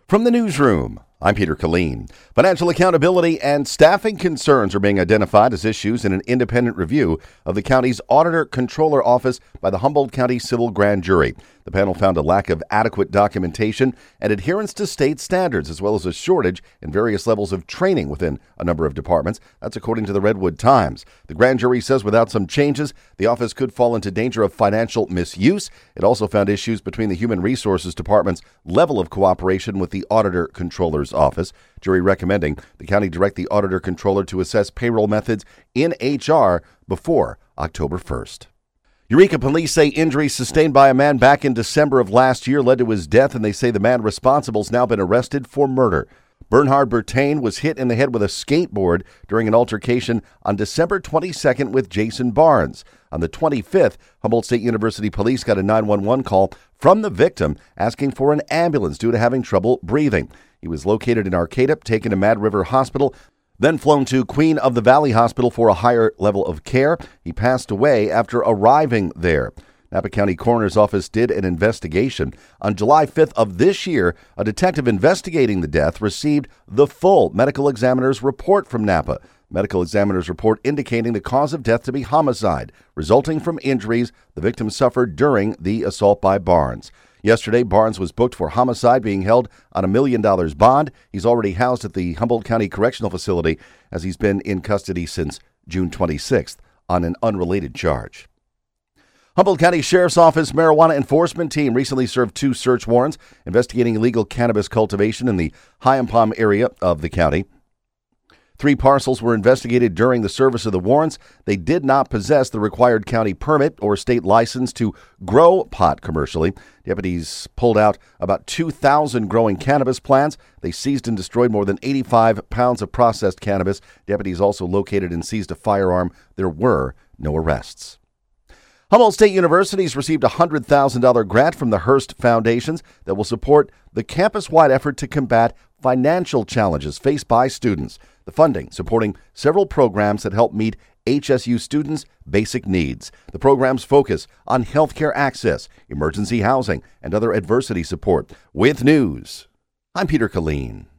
From the newsroom, I'm Peter Killeen. Financial accountability and staffing concerns are being identified as issues in an independent review of the county's Auditor-Controller Office by the Humboldt County Civil Grand Jury. The panel found a lack of adequate documentation and adherence to state standards, as well as a shortage in various levels of training within a number of departments. That's according to the Redwood Times. The grand jury says without some changes, the office could fall into danger of financial misuse. It also found issues between the Human Resources Department's level of cooperation with the Auditor-Controller's Office. Jury recommending the county direct the Auditor-Controller to assess payroll methods in HR before October 1st. Eureka police say injuries sustained by a man back in December of last year led to his death, and they say the man responsible has now been arrested for murder. Bernhard Bertain was hit in the head with a skateboard during an altercation on December 22nd with Jason Barnes. On the 25th, Humboldt State University police got a 911 call from the victim asking for an ambulance due to having trouble breathing. He was located in Arcata, taken to Mad River Hospital, then flown to Queen of the Valley Hospital for a higher level of care. He passed away after arriving there. Napa County Coroner's Office did an investigation. On July 5th of this year, a detective investigating the death received the full medical examiner's report from Napa. Medical examiner's report indicating the cause of death to be homicide, resulting from injuries the victim suffered during the assault by Barnes. Yesterday, Barnes was booked for homicide, being held on $1 million bond. He's already housed at the Humboldt County Correctional Facility, as he's been in custody since June 26th on an unrelated charge. Humboldt County Sheriff's Office marijuana enforcement team recently served 2 search warrants investigating illegal cannabis cultivation in the High-and-Palm area of the county. 3 parcels were investigated during the service of the warrants. They did not possess the required county permit or state license to grow pot commercially. Deputies pulled out about 2,000 growing cannabis plants. They seized and destroyed more than 85 pounds of processed cannabis. Deputies also located and seized a firearm. There were no arrests. Humboldt State University has received a $100,000 grant from the Hearst Foundations that will support the campus-wide effort to combat financial challenges faced by students. The funding supporting several programs that help meet HSU students' basic needs. The programs focus on healthcare access, emergency housing, and other adversity support. With news, I'm Peter Killeen.